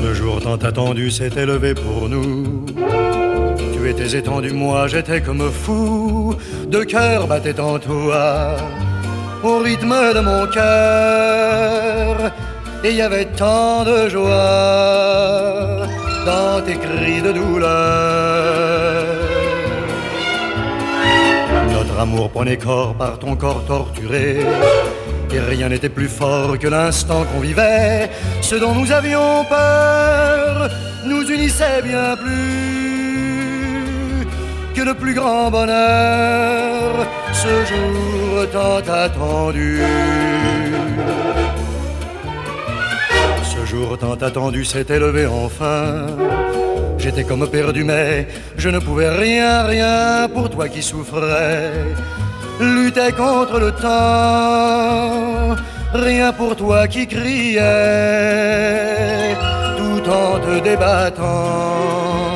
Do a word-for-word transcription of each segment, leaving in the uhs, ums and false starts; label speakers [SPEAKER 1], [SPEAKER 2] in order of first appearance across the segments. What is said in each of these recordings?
[SPEAKER 1] Ce jour tant attendu s'était levé pour nous. Tu étais étendu, moi j'étais comme fou. Deux cœurs battaient en toi au rythme de mon cœur. Et il y avait tant de joie dans tes cris de douleur. Notre amour prenait corps par ton corps torturé. Et rien n'était plus fort que l'instant qu'on vivait. Ce dont nous avions peur nous unissait bien plus que le plus grand bonheur. Ce jour tant attendu. Ce jour tant attendu s'était levé enfin. J'étais comme perdu mais je ne pouvais rien, rien pour toi qui souffrais. Luttais contre le temps, rien pour toi qui criais, tout en te débattant.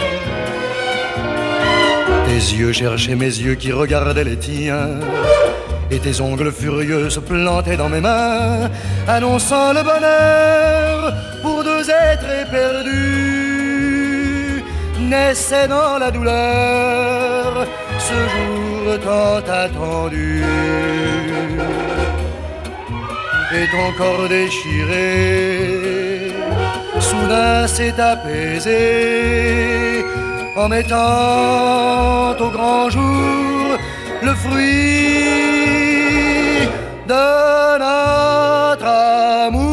[SPEAKER 1] Tes yeux cherchaient mes yeux qui regardaient les tiens, et tes ongles furieux se plantaient dans mes mains, annonçant le bonheur pour deux êtres éperdus. Naissait dans la douleur ce jour tant attendu. Et ton corps déchiré soudain s'est apaisé en mettant au grand jour le fruit de notre amour.